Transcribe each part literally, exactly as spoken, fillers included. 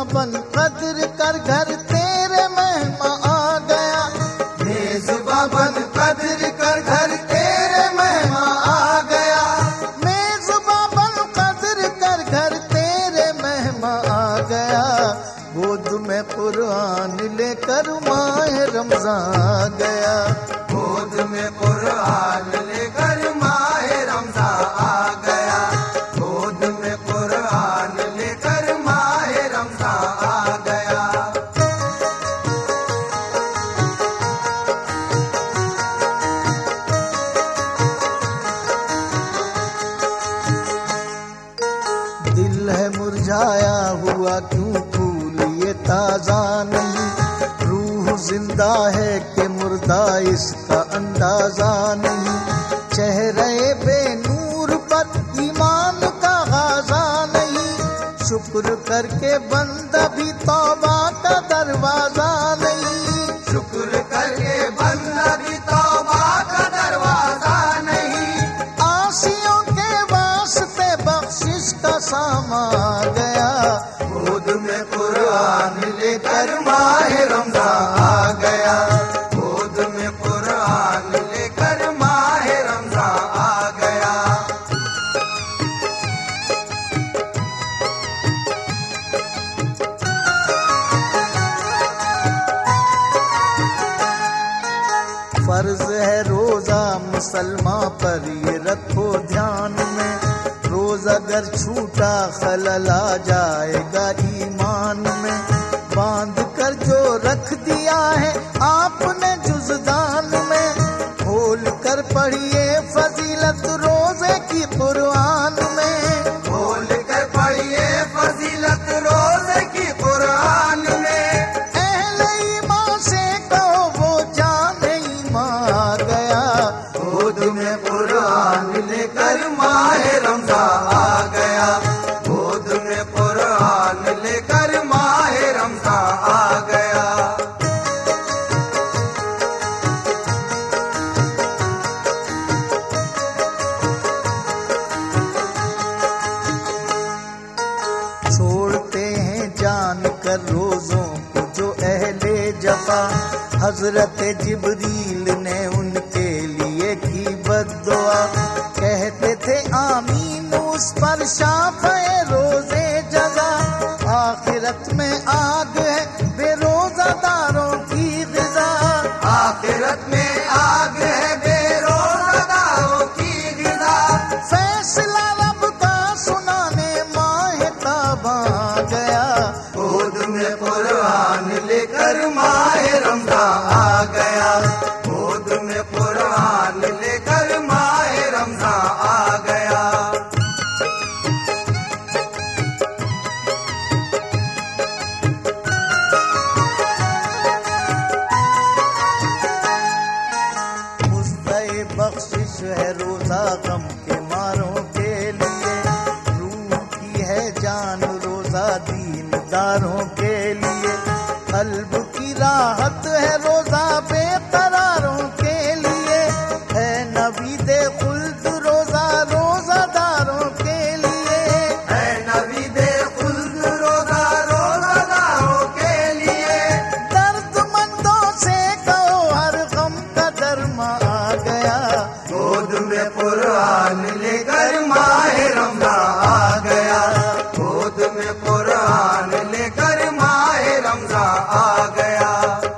बन कदर कर घर तेरे मेहमा आ गया। मेज़बां बन कदर कर घर तेरे मेहमा आ गया। मेज़बां बन कदर कर घर तेरे मेहमा आ गया। गोद में कुरान लेकर माह रमज़ान आ गया। गोद में कुरान लेकर माह रमज़ान आ गया। गोद में कुरान लेकर माह रमज़ान आ गया। दिल है मुरझाया हुआ क्यों फूल ये ताजा नहीं। रूह जिंदा है कि मुर्दा इसका अंदाजा नहीं। चेहरे बेनूर पर ईमान का गाजा नहीं। शुक्र करके बंदा भी तौबा का दरवाजा नहीं। शुक्र करके बंदा भी तौबा का दरवाजा नहीं। आसियों के वास्ते बख्शिश का सामा आ गया। गोद में कुरान लेकर माह रमज़ान आ गया। गोद में कुरान लेकर माह रमज़ान आ गया। फर्ज है रोजा मुसलमान पर ये रखो ध्यान में। रोज अगर छूटा खलल आ जाएगा ईमान में। बांध कर जो रख दिया है आपने जुज़दान में। खोल कर पढ़िए फजीलत रोजे की कुरान में। खोल कर पढ़िए फजीलत रोज़े की कुरान में। अहले ईमान से कहो वो जाने ईमान आ गया। गोद में कुरान लेकर माह रमज़ान आ गया। गोद में कुरान लेकर माह रमज़ान आ गया। छोड़ते हैं जान कर रोजों को जो अहले जफा। हजरत जिब्रील ने उनके लिए की बद्दुआ। कहते थे आमीन उस पर शाफ़े रोजे जगा। आखिरत में आग है बेरोजादारों की ग़िज़ा। आखिरत में आग है बेरोज़गारों की ग़िज़ा। फैसला रब का सुनाने माह ताबा आ गया। गोद में कुरान लेकर माह रमज़ान आ गया। गोद में कुरान लेकर माह रमज़ान आ गया। मुस्तए बख्शिश है रोजा गम के मारों के लिए। रूह की है जान रोजा दीनदारों के लिए। कल्ब की राहत है रोजा बेकरारों के लिए। है नवीदे खुल्द रोजा रोजादारों के लिए। है नवीदे खुल्द रोज़ा रोज़ादारों के लिए। दर्दमंदों से कहो हर गम का दरमा आ गया। गोद में कुरान लेकर माह रमज़ान आ गया। गोद में कुरान लेकर माह रमज़ान आ गया।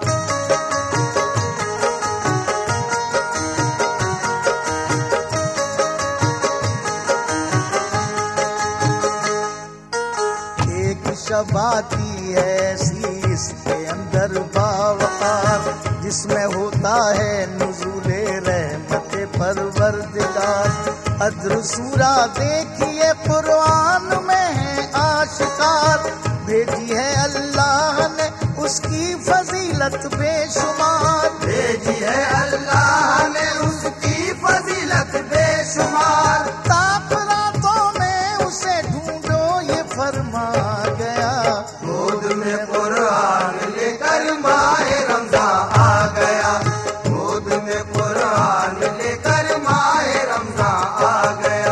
एक शब आती है ऐसी इसके अंदर बावकार। जिसमें होता है नुज़ूले रहमत परवरदिगार। अद्र सूरा देखिए कुरान में है आशिकार। भेजी है अल्लाह ने उसकी फजीलत बेशुमार। भेजी है अल्लाह ने उसकी फजीलत बेशुमार। ताप रातों में उसे ढूंढो ये फरमा गया। गोद में कुरान लेकर माह रमज़ान आ गया। गोद में कुरान लेकर माह रमज़ान आ गया।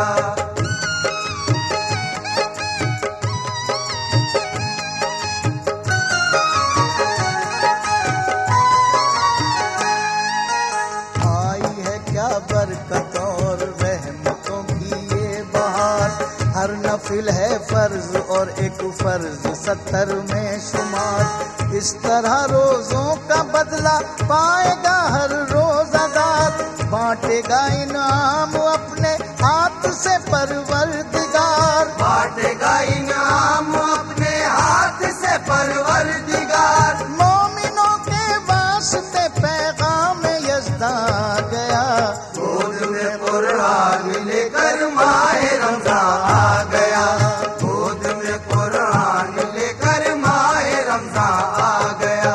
नफिल है फर्ज और एक फर्ज सत्तर में शुमार। इस तरह रोजों का बदला पाएगा हर रोजादार, बांटेगा इनाम अपने हाथ से परवरदिगार, बांटेगा इनाम अपने हाथ से परवरदिगार। मोमिनों के वास्ते पैगाम यज़्दा गया, गोद में कुरान लेकर माहे रमजान आ गया, गोद में कुरान लेकर माहे रमजान आ गया।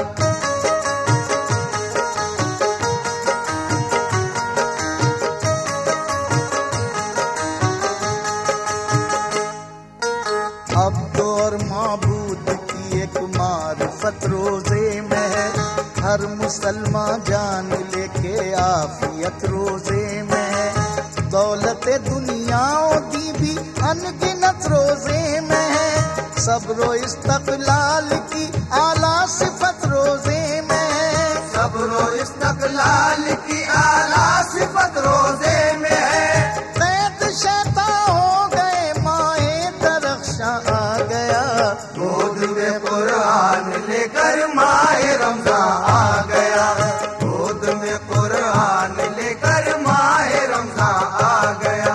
अब्द और माबूद की एक मारिफत रोजे में है, हर मुसलमान जान लेके आफियत रोजे में है। दौलत दुनिया दी भी अनगिनत रोजे में है, सब्र इस्तक़लाल की आला सिफत रोजे में है, सब्र इस्तक़लाल की आला सिफत रोजे में है। कैद शैतान हो गए माए दरख्शां आ गया, गोद में कुरान लेकर माहे रमजान आ गया, गोद में कुरान लेकर माहे रमजान आ गया।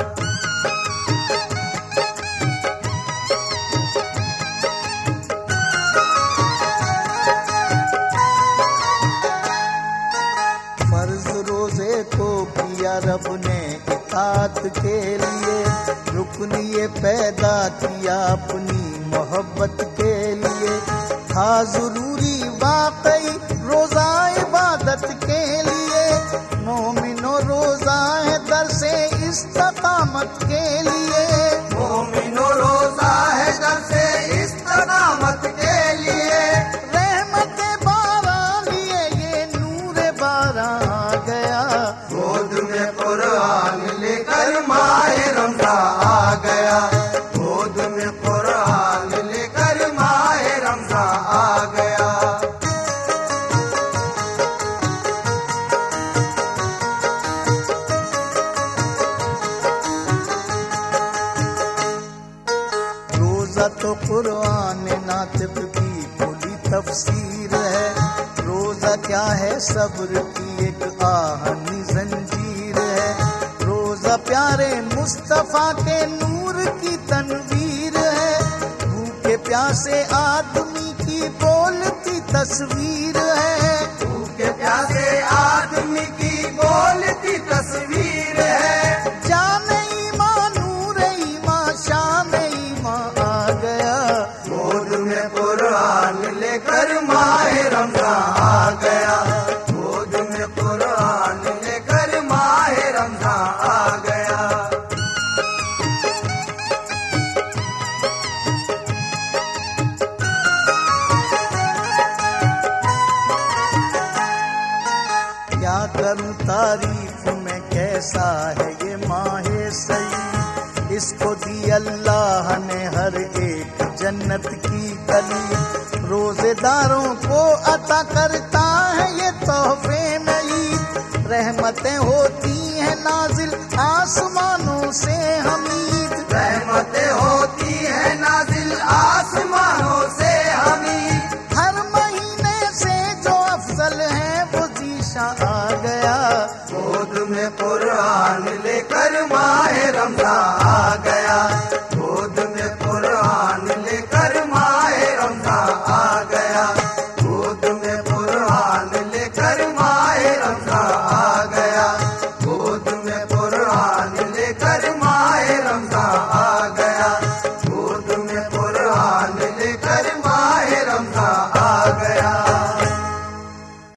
फर्ज रोजे को किया रब ने इताअत के लिए, रुकन ये पैदा किया अपनी मोहब्बत के लिए। था जरूरी वाकई रोजा इबादत के लिए, मोमिनो रोजा है दर से इस्तकामत के लिए, मोमिनो रोजा है दर से इस्तकामत के लिए। रहमत बारां लिए ये नूर बारां आ गया, गोद में कुरान लेकर माहे रमजान आ गया, गोद में कुरान लेकर माहे रमजान आ गया। रोजा तो कुरान नातिक की खुली तफसीर है, रोजा क्या है सब्र की एक आहनी जंजीर है। रोजा प्यारे मुस्तफा के नूर की तनवीर है, भूखे प्यासे आदमी की बोलती तस्वीर है, भूखे प्यासे आदमी की बोलती तस्वीर है। जान ईमान नूर ईमान शान ईमान आ गया, गोद में कुरान लेकर माहे रमजान आ गया, गोद में कुरान लेकर माहे रमजान आ गया। क्या करूं तारीफ में कैसा है ये माहे सही, इसको दी अल्लाह ने हर एक जन्नत की गली। रोजेदारों को अता करता है ये तोहफे में ईद, रहमतें होती हैं नाजिल आसमान